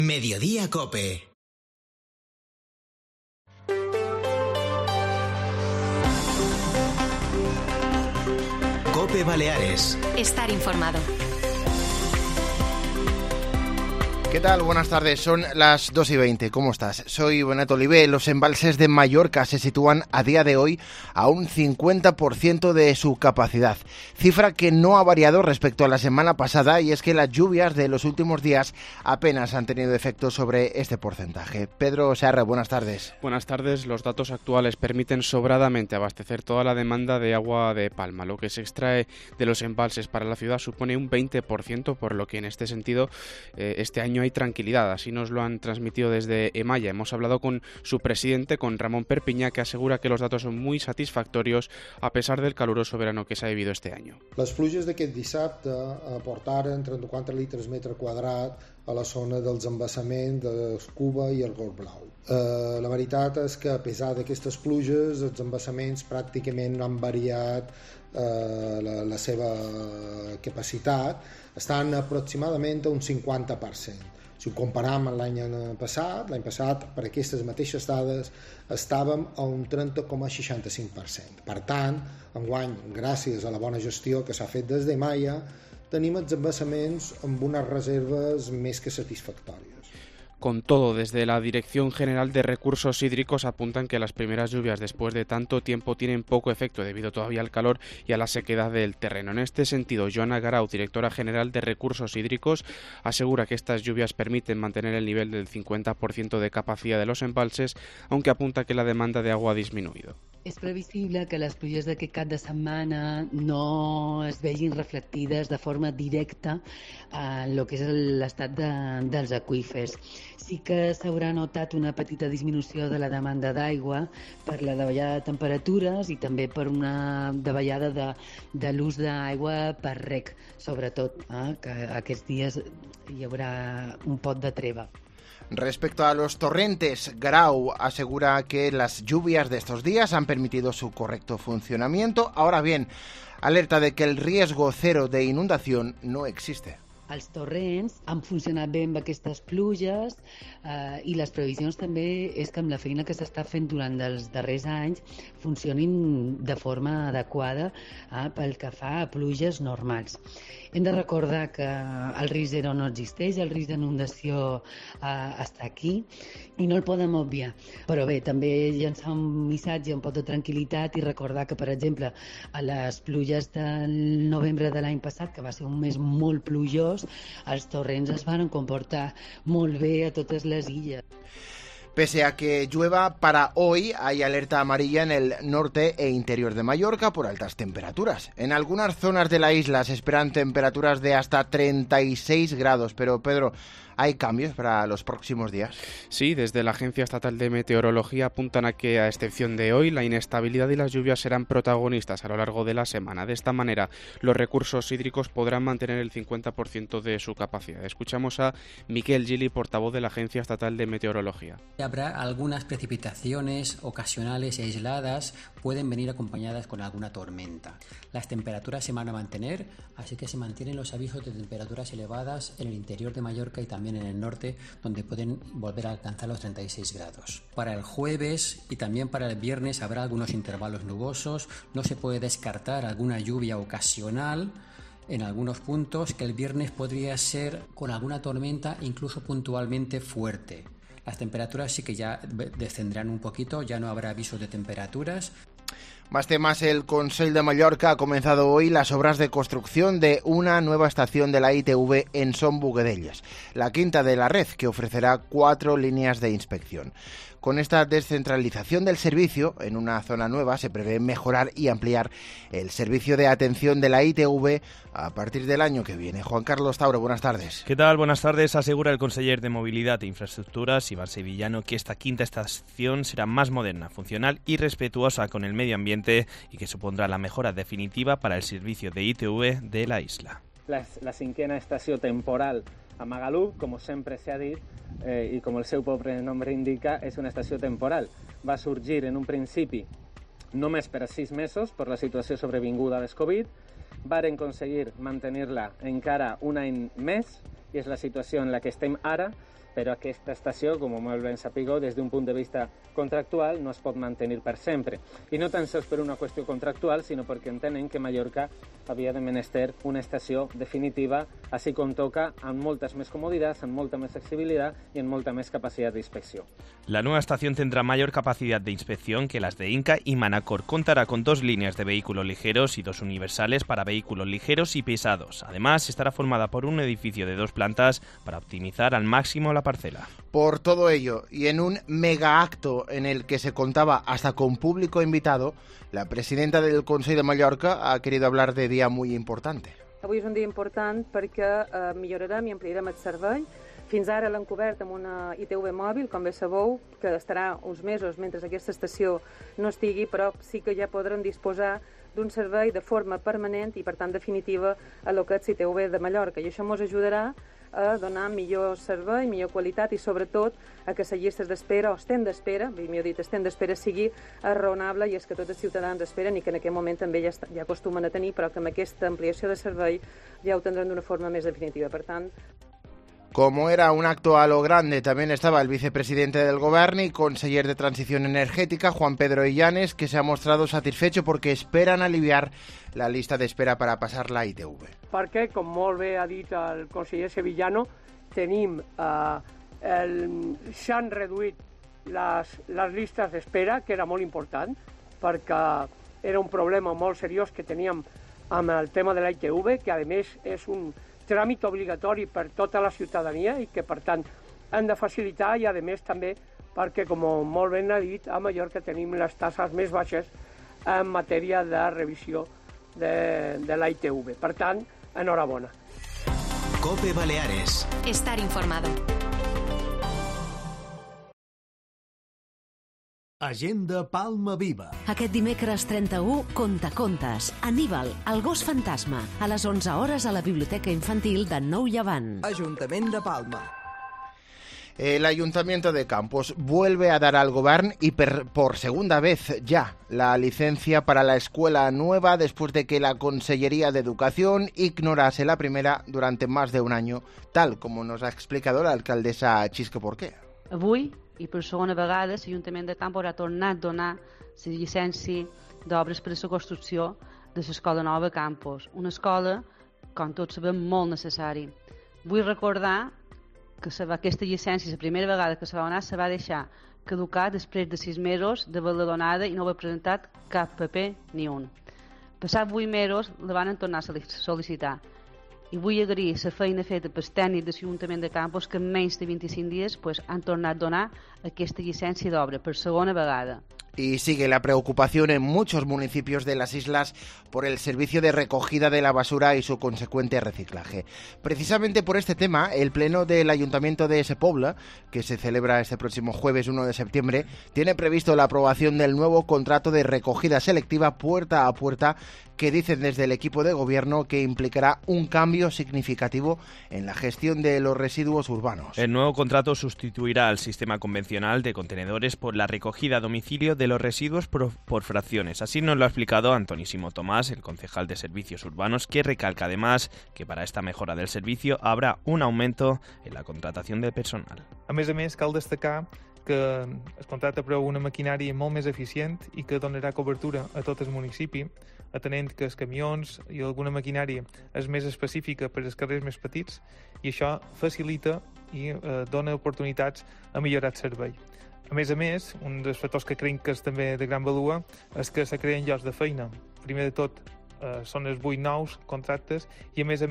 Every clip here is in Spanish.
Mediodía COPE. COPE Baleares. Estar informado. ¿Qué tal? Buenas tardes, son las 2:20. ¿Cómo estás? Soy Benet Olivé. Los embalses de Mallorca se sitúan a día de hoy a un 50% de su capacidad, cifra que no ha variado respecto a la semana pasada, y es que las lluvias de los últimos días apenas han tenido efecto sobre este porcentaje. Pedro Serra, buenas tardes. Buenas tardes. Los datos actuales permiten sobradamente abastecer toda la demanda de agua de Palma. Lo que se extrae de los embalses para la ciudad supone un 20%, por lo que en este sentido este año hay tranquilidad. Así nos lo han transmitido desde Emaya. Hemos hablado con su presidente, con Ramón Perpiñà, que asegura que los datos son muy satisfactorios a pesar del caluroso verano que s'ha vivido este año. Les pluges d'aquest dissabte aportaren 34 litres metre quadrat a la zona dels embassaments d'Escuba i el Gol Blau. La veritat és que a pesar d'aquestes pluges els embassaments pràcticament no han variat la seva capacitat, estan aproximadament a un 50%. Si ho comparam amb l'any passat, per aquestes mateixes dades, estàvem a un 30,65%. Per tant, enguany, gràcies a la bona gestió que s'ha fet des de Maia, tenim els embassaments amb unes reserves més que satisfactòries. Con todo, desde la Dirección General de Recursos Hídricos apuntan que las primeras lluvias después de tanto tiempo tienen poco efecto debido todavía al calor y a la sequedad del terreno. En este sentido, Joana Garau, directora general de Recursos Hídricos, asegura que estas lluvias permiten mantener el nivel del 50% de capacidad de los embalses, aunque apunta que la demanda de agua ha disminuido. És previsible que les pluges d'aquest cap de setmana no es vegin reflectides de forma directa en el que és l'estat dels aqüífers. Sí que s'haurà notat una petita disminució de la demanda d'aigua per la davallada de temperatures i també per una davallada de l'ús d'aigua per reg, sobretot, que aquests dies hi haurà un pot de treva. Respecto a los torrentes, Grau asegura que las lluvias de estos días han permitido su correcto funcionamiento. Ahora bien, alerta de que el riesgo cero de inundación no existe. Els torrents han funcionat bé amb aquestes pluges i les previsions també és que amb la feina que s'està fent durant els darrers anys funcionin de forma adequada pel que fa a pluges normals. Hem de recordar que el risc zero no existeix, el risc d'inundació està aquí i no el podem obviar. Però bé, també llançar un missatge, un pot de tranquil·litat i recordar que, per exemple, a les pluges del novembre de l'any passat, que va ser un mes molt plujós, els torrents es van comportar molt bé a totes les illes. Pese a que llueva, para hoy hay alerta amarilla en el norte e interior de Mallorca por altas temperaturas. En algunas zonas de la isla se esperan temperaturas de hasta 36 grados. Pero, Pedro, ¿hay cambios para los próximos días? Sí, desde la Agencia Estatal de Meteorología apuntan a que, a excepción de hoy, la inestabilidad y las lluvias serán protagonistas a lo largo de la semana. De esta manera, los recursos hídricos podrán mantener el 50% de su capacidad. Escuchamos a Miquel Gili, portavoz de la Agencia Estatal de Meteorología. Habrá algunas precipitaciones ocasionales y aisladas, pueden venir acompañadas con alguna tormenta. Las temperaturas se van a mantener, así que se mantienen los avisos de temperaturas elevadas en el interior de Mallorca y también en el norte, donde pueden volver a alcanzar los 36 grados. Para el jueves y también para el viernes habrá algunos intervalos nubosos, no se puede descartar alguna lluvia ocasional en algunos puntos, que el viernes podría ser con alguna tormenta, incluso puntualmente fuerte. Las temperaturas sí que ya descenderán un poquito, ya no habrá avisos de temperaturas. Más temas. El Consell de Mallorca ha comenzado hoy las obras de construcción de una nueva estación de la ITV en Son Bogadelles, la quinta de la red, que ofrecerá 4 líneas de inspección. Con esta descentralización del servicio en una zona nueva se prevé mejorar y ampliar el servicio de atención de la ITV a partir del año que viene. Juan Carlos Tauro, buenas tardes. ¿Qué tal? Buenas tardes. Asegura el conseller de Movilidad e Infraestructuras, Iván Sevillano, que esta quinta estación será más moderna, funcional y respetuosa con el medio ambiente y que supondrá la mejora definitiva para el servicio de ITV de la isla. La cinquena estació temporal a Magaluf, com sempre s'ha dit, i com el seu propi nom indica, és una estació temporal. Va sorgir en un principi només per a 6 mesos per la situació sobrevinguda del Covid. Varen aconseguir mantenir-la encara un any més i és la situació en la que estem ara però aquesta estació, com molt ben sapigueu, des d'un punt de vista contractual no es pot mantenir per sempre. I no tan sols per una qüestió contractual, sinó perquè entenen que Mallorca havia de menester una estació definitiva, així com toca, amb moltes més comoditats, amb molta més accesibilitat i amb molta més capacitat d'inspecció. La nueva estación tendrá mayor capacidad de inspección que las de Inca y Manacor. Contará con 2 líneas de vehículos ligeros y 2 universales para vehículos ligeros y pesados. Además, estará formada por un edificio de 2 plantas para optimizar al máximo la parcela. Por todo ello, y en un mega acto en el que se contaba hasta con público invitado, la presidenta del Consell de Mallorca ha querido hablar de día muy importante. Avui és un dia important perquè millorarem i ampliarem el servei. Fins ara l'hem cobert amb una ITV mòbil, com bé sabeu, que estarà uns mesos mentre aquesta estació no estigui, però sí que ja podrem disposar d'un servei de forma permanent i, per tant, definitiva a lo que és ITV de Mallorca. I això ens ajudarà a donar millor servei, millor qualitat i, sobretot, a que les llistes d'espera, o estem d'espera, millor dit, estem d'espera, sigui raonable i és que tots els ciutadans esperen i que en aquest moment també ja acostumen a tenir, però que amb aquesta ampliació de servei ja ho tindrem d'una forma més definitiva. Per tant, como era un acto a lo grande, también estaba el vicepresidente del Gobierno y conseller de Transición Energética, Juan Pedro Illanes, que se ha mostrado satisfecho porque esperan aliviar la lista d'espera per a passar la ITV. Perquè, com molt bé ha dit el conseller Sevillano, s'han reduït les llistes d'espera, que era molt important, perquè era un problema molt seriós que teníem amb el tema de la ITV, que a més és un tràmit obligatori per tota la ciutadania i que, per tant, han de facilitar i, a més, també perquè, com molt ben ha dit, a Mallorca tenim les taxes més baixes en matèria de revisió de la ITV. Per tant, enhorabona. COPE Baleares. Estar informado. Agenda Palma Viva. Aquest dimecres 31, Contacontes. Aníbal, el gos fantasma, a les 11 hores a la Biblioteca Infantil de Nou Llevant. Ajuntament de Palma. El Ayuntamiento de Campos vuelve a dar al Gobierno y por segunda vez ya la licencia para la escuela nueva después de que la Consellería de Educación ignorase la primera durante más de un año, tal como nos ha explicado la alcaldesa Xisco Porquer. Avui, i per segona vegada, l'Ajuntament de Campos ha tornat a donar la llicència d'obres per a la construcció de l'escola nova Campos, una escola, com tots sabem, molt necessari. Vull recordar que aquesta llicència, la primera vegada que se va donar, se va deixar caducar després de 6 mesos d'haver-la donada i no haver presentat cap paper ni un. Passats 8 mesos la van tornar a sol·licitar. I vull agrair la feina feta pels tècnics de l'Ajuntament de Campos que en menys de 25 dies han tornat a donar aquesta llicència d'obra per segona vegada. Y sigue la preocupación en muchos municipios de las islas por el servicio de recogida de la basura y su consecuente reciclaje. Precisamente por este tema, el Pleno del Ayuntamiento de Sepobla, que se celebra este próximo jueves 1 de septiembre, tiene previsto la aprobación del nuevo contrato de recogida selectiva puerta a puerta que dicen desde el equipo de gobierno que implicará un cambio significativo en la gestión de los residuos urbanos. El nuevo contrato sustituirá al sistema convencional de contenedores por la recogida a domicilio de los residuos por fracciones. Así nos lo ha explicado Antonísimo Tomás, el concejal de Servicios Urbanos, que recalca además que para esta mejora del servicio habrá un aumento en la contratación de personal. A més, cal destacar que es contracta per una maquinària molt més eficient i que donarà cobertura a tot el municipi, atenent que els camions i alguna maquinària és més específica per als carrers més petits i això facilita i dona oportunitats a millorar el servei. A més, un dels factors que creiem que és també de gran valua és que se creen llocs de feina. Primer de tot, són els 8 nous contractes i, a més,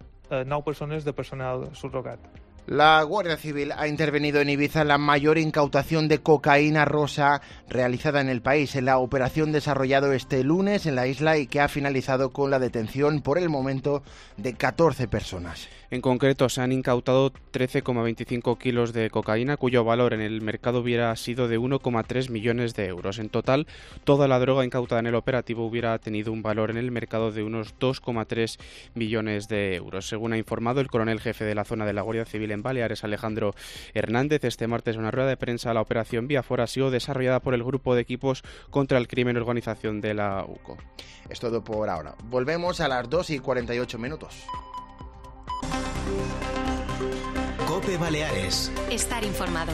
9 persones de personal subrogat. La Guardia Civil ha intervenido en Ibiza en la mayor incautación de cocaína rosa realizada en el país, en la operación desarrollada este lunes en la isla y que ha finalizado con la detención por el momento de 14 personas. En concreto, se han incautado 13,25 kilos de cocaína, cuyo valor en el mercado hubiera sido de 1,3 millones de euros. En total, toda la droga incautada en el operativo hubiera tenido un valor en el mercado de unos 2,3 millones de euros. Según ha informado el coronel jefe de la zona de la Guardia Civil en Baleares, Alejandro Hernández, este martes en una rueda de prensa, la operación Víafora ha sido desarrollada por el Grupo de Equipos contra el Crimen y Organización de la UCO. Es todo por ahora. Volvemos a las 2:48. COPE Baleares. Estar informado.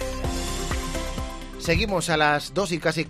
Seguimos a las 2 y casi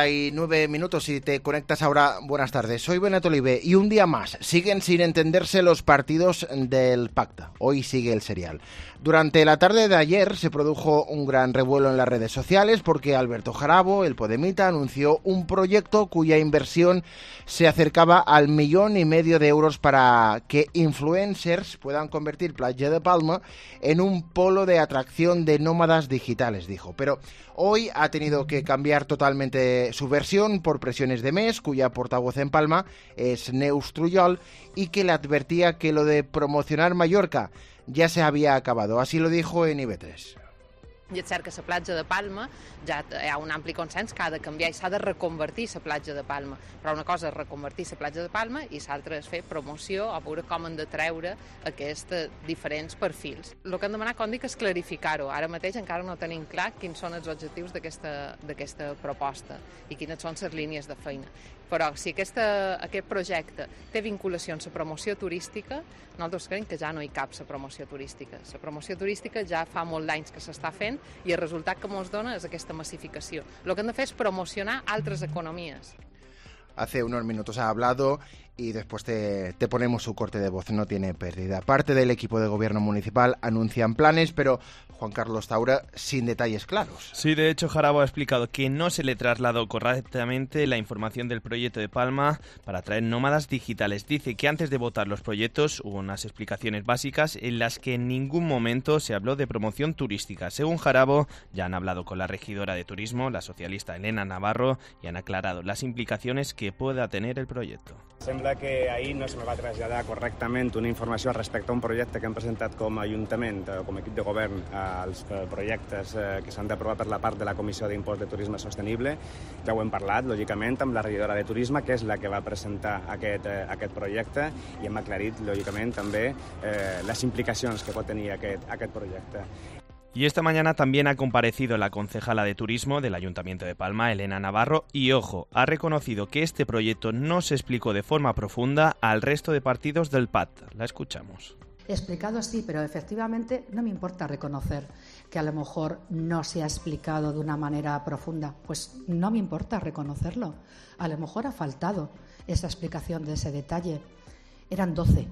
49 minutos. Si te conectas ahora, buenas tardes. Soy Benet Olivé y un día más siguen sin entenderse los partidos del Pacta. Hoy sigue el serial. Durante la tarde de ayer se produjo un gran revuelo en las redes sociales porque Alberto Jarabo, el podemita, anunció un proyecto cuya inversión se acercaba al 1,5 millones de euros para que influencers puedan convertir Platja de Palma en un polo de atracción de nómadas digitales, dijo. Pero hoy ha tenido que cambiar totalmente su versión por presiones de MES, cuya portavoz en Palma es Neus Trujol, y que le advertía que lo de promocionar Mallorca ja s'havia acabat. Així lo dijo en IB3. I és cert que la platja de Palma ja hi ha un ampli consens que ha de canviar i s'ha de reconvertir la platja de Palma. Però una cosa és reconvertir la platja de Palma i l'altra és fer promoció o veure com han de treure aquests diferents perfils. El que hem demanat, com dic, és clarificar-ho. Ara mateix encara no tenim clar quins són els objectius d'aquesta proposta i quines són les línies de feina. Però si aquest projecte té vinculació amb la promoció turística, nosaltres creiem que ja no hi cap la promoció turística. La promoció turística ja fa molts anys que s'està fent i el resultat que ens dona és aquesta massificació. El que hem de fer és promocionar altres economies. Hace unos minutos ha hablado y después te ponemos su corte de voz, no tiene pérdida. Parte del equipo de gobierno municipal anuncian planes, pero Juan Carlos Taura sin detalles claros. Sí, de hecho Jarabo ha explicado que no se le trasladó correctamente la información del proyecto de Palma para traer nómadas digitales. Dice que antes de votar los proyectos hubo unas explicaciones básicas en las que en ningún momento se habló de promoción turística. Según Jarabo, ya han hablado con la regidora de turismo, la socialista Elena Navarro, y han aclarado las implicacions que pueda tener el proyecto. Sembla que ahir no se me va traslladar correctament una informació respecte a un projecte que hem presentat com a Ajuntament, com a equip de govern, als projectes que s'han d'aprovar per la part de la Comissió d'Impost de Turisme Sostenible. Ja ho hem parlat, lògicament, amb la regidora de Turisme, que és la que va presentar aquest projecte, i hem aclarit, lògicament, també les implicacions que pot tenir aquest projecte. Y esta mañana también ha comparecido la concejala de Turismo del Ayuntamiento de Palma, Elena Navarro, y ojo, ha reconocido que este proyecto no se explicó de forma profunda al resto de partidos del PAT. La escuchamos. Explicado sí, pero efectivamente no me importa reconocer que a lo mejor no se ha explicado de una manera profunda. Pues no me importa reconocerlo. A lo mejor ha faltado esa explicación de ese detalle. Eran 12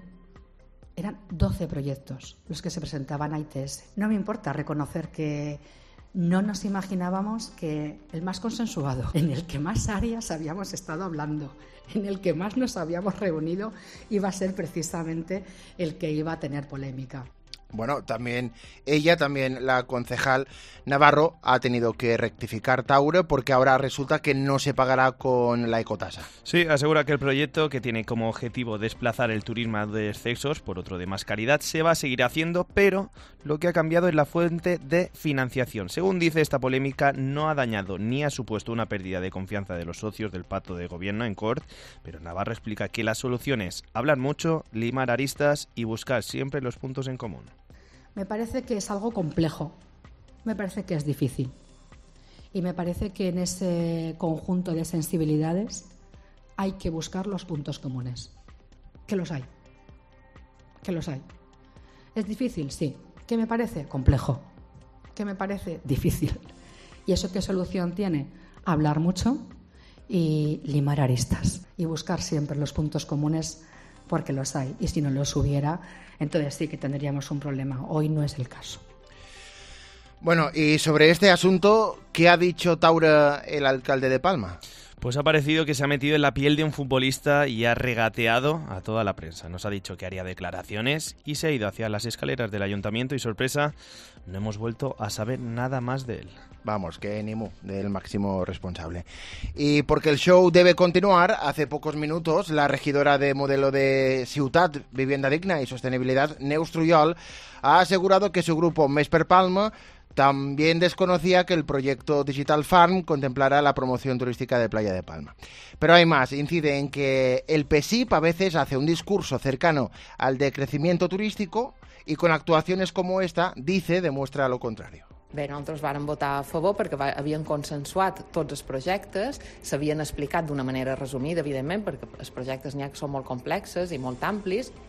proyectos los que se presentaban a ITS. No me importa reconocer que no nos imaginábamos que el más consensuado, en el que más áreas habíamos estado hablando, en el que más nos habíamos reunido, iba a ser precisamente el que iba a tener polémica. Bueno, también la concejal Navarro ha tenido que rectificar Taure porque ahora resulta que no se pagará con la ecotasa. Sí, asegura que el proyecto, que tiene como objetivo desplazar el turismo de excesos por otro de más calidad, se va a seguir haciendo, pero lo que ha cambiado es la fuente de financiación. Según dice, esta polémica no ha dañado ni ha supuesto una pérdida de confianza de los socios del pacto de gobierno en Cort, pero Navarro explica que la solución es hablar mucho, limar aristas y buscar siempre los puntos en común. Me parece que es algo complejo, me parece que es difícil y me parece que en ese conjunto de sensibilidades hay que buscar los puntos comunes, que los hay. ¿Es difícil? Sí. ¿Qué me parece? Complejo. ¿Qué me parece? Difícil. ¿Y eso qué solución tiene? Hablar mucho y limar aristas y buscar siempre los puntos comunes porque los hay, y si no los hubiera, entonces sí que tendríamos un problema. Hoy no es el caso. Bueno, y sobre este asunto, ¿qué ha dicho Taura, el alcalde de Palma? Pues ha parecido que se ha metido en la piel de un futbolista y ha regateado a toda la prensa. Nos ha dicho que haría declaraciones y se ha ido hacia las escaleras del ayuntamiento y, sorpresa, no hemos vuelto a saber nada más de él. Vamos, que ni mu del máximo responsable. Y porque el show debe continuar, hace pocos minutos la regidora de modelo de Ciutat, Vivienda Digna y Sostenibilidad, Neus Trujol, ha asegurado que su grupo Més per Palma también desconocía que el proyecto Digital Farm contemplara la promoción turística de Playa de Palma. Pero hay más, incide en que el PSIP a veces hace un discurso cercano al decrecimiento turístico y con actuaciones como esta, dice, demuestra lo contrario. Bé, nosaltres vàrem votar a favor perquè havien consensuat tots els projectes, s'havien explicat d'una manera resumida, evidentment, perquè els projectes n'hi ha que són molt complexes i molt amplis,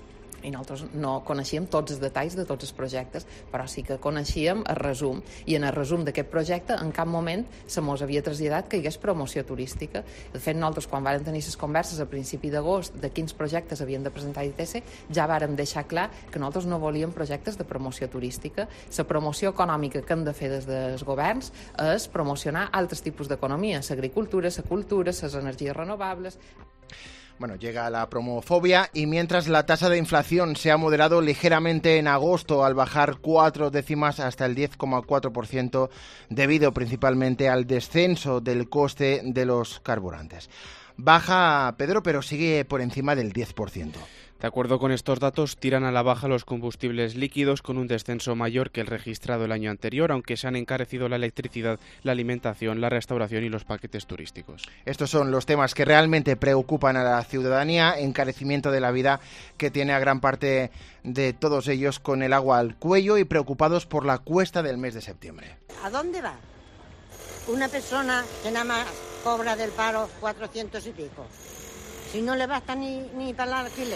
i nosaltres no coneixíem tots els detalls de tots els projectes, però sí que coneixíem el resum, i en el resum d'aquest projecte en cap moment se mos havia traslladat que hi hagués promoció turística. De fet, nosaltres quan vàrem tenir les converses a principi d'agost de quins projectes havien de presentar a ITC, ja vàrem deixar clar que nosaltres no volíem projectes de promoció turística. La promoció econòmica que hem de fer des dels governs és promocionar altres tipus d'economia, l'agricultura, la cultura, les energies renovables. Bueno, llega la promofobia y mientras la tasa de inflación se ha moderado ligeramente en agosto al bajar 4 décimas hasta el 10,4% debido principalmente al descenso del coste de los carburantes. Baja, Pedro, pero sigue por encima del 10%. De acuerdo con estos datos, tiran a la baja los combustibles líquidos con un descenso mayor que el registrado el año anterior, aunque se han encarecido la electricidad, la alimentación, la restauración y los paquetes turísticos. Estos son los temas que realmente preocupan a la ciudadanía, encarecimiento de la vida que tiene a gran parte de todos ellos con el agua al cuello y preocupados por la cuesta del mes de septiembre. ¿A dónde va? Una persona que nada más cobra del paro 400 y pico. Si no le basta ni para el alquiler.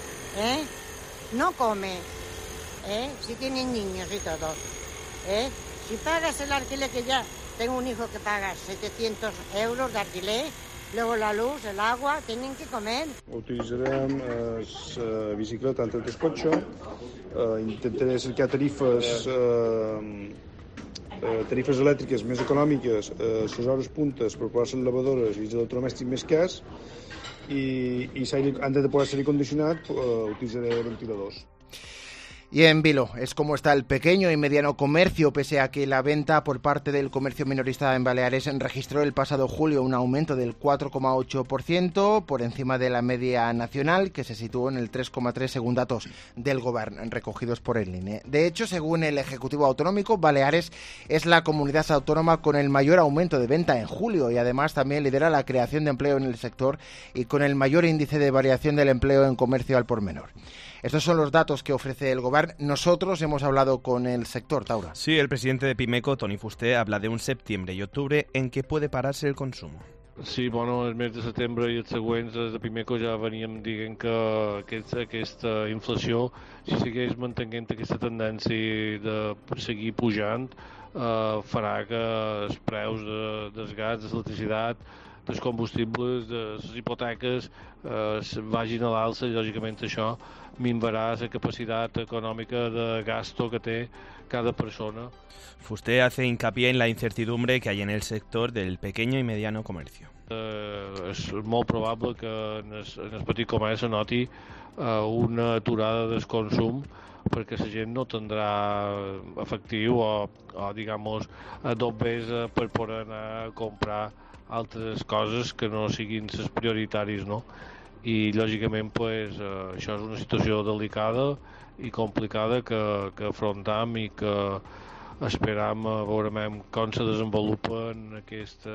No come, si tienen niños y todo. Si pagas el alquiler, que ya tengo un hijo que paga 700 euros de alquiler, luego la luz, el agua, tienen que comer. Utilitzarem la bicicleta entre el cotxe, intentaré cercar tarifes elèctriques més econòmiques, les hores puntes per poder ser lavadores i els electrodomèstics més cars, y antes de poder ser condicionat utilitzaré ventiladors. Y en Vilo es como está el pequeño y mediano comercio, pese a que la venta por parte del comercio minorista en Baleares registró el pasado julio un aumento del 4,8% por encima de la media nacional, que se situó en el 3,3% según datos del Gobierno recogidos por el INE. De hecho, según el Ejecutivo Autonómico, Baleares es la comunidad autónoma con el mayor aumento de venta en julio y además también lidera la creación de empleo en el sector y con el mayor índice de variación del empleo en comercio al por menor. Estos son los datos que ofrece el Gobierno. Nosotros hemos hablado con el sector, Taura. Sí, el presidente de Pimeco, Toni Fuster, habla de un septiembre y octubre en què puede pararse el consumo. Sí, bueno, el mes de setembre i els següents des de Pimeco ja veníem dient que aquesta inflació, si segueix mantenint aquesta tendència de seguir pujant, farà que els preus dels gas, de l'electricitat, dels combustibles, de les hipoteques vagin a l'alça i lògicament això minvarà la capacitat econòmica de gasto que té cada persona. Fuster hace hincapié en la incertidumbre que hay en el sector del pequeño y mediano comercio. És molt probable que en el petit comerç se noti una aturada del consum perquè la gent no tindrà efectiu o digamos, dobbers per poder anar a comprar altres coses que no siguin les prioritaris, no? I lògicament pues, això és una situació delicada i complicada que afrontam i que esperam veurem com se desenvolupen aquests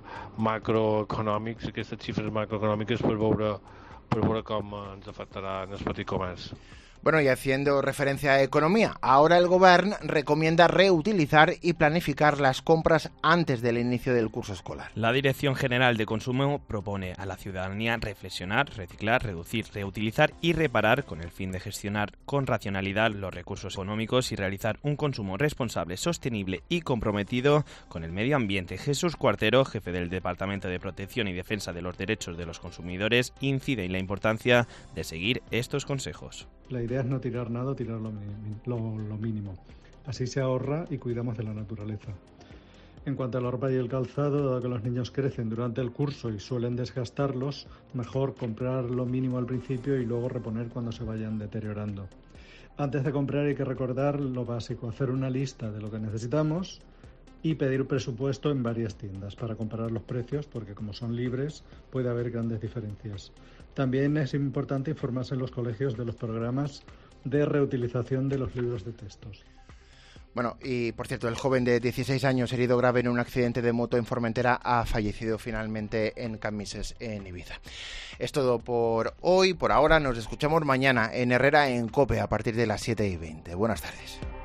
macroeconòmics, aquestes xifres macroeconòmiques per veure com ens afectarà en el petit comerç. Bueno, y haciendo referencia a economía, ahora el Gobierno recomienda reutilizar y planificar las compras antes del inicio del curso escolar. La Dirección General de Consumo propone a la ciudadanía reflexionar, reciclar, reducir, reutilizar y reparar con el fin de gestionar con racionalidad los recursos económicos y realizar un consumo responsable, sostenible y comprometido con el medio ambiente. Jesús Cuartero, jefe del Departamento de Protección y Defensa de los Derechos de los Consumidores, incide en la importancia de seguir estos consejos. La idea es no tirar nada, tirar lo mínimo. Así se ahorra y cuidamos de la naturaleza. En cuanto a la ropa y el calzado, dado que los niños crecen durante el curso y suelen desgastarlos, mejor comprar lo mínimo al principio y luego reponer cuando se vayan deteriorando. Antes de comprar hay que recordar lo básico, hacer una lista de lo que necesitamos y pedir presupuesto en varias tiendas para comparar los precios, porque como son libres puede haber grandes diferencias. También es importante informarse en los colegios de los programas de reutilización de los libros de textos. Bueno, y por cierto, el joven de 16 años herido grave en un accidente de moto en Formentera ha fallecido finalmente en Camises, en Ibiza. Es todo por hoy, por ahora. Nos escuchamos mañana en Herrera en COPE a partir de las 7:20. Buenas tardes.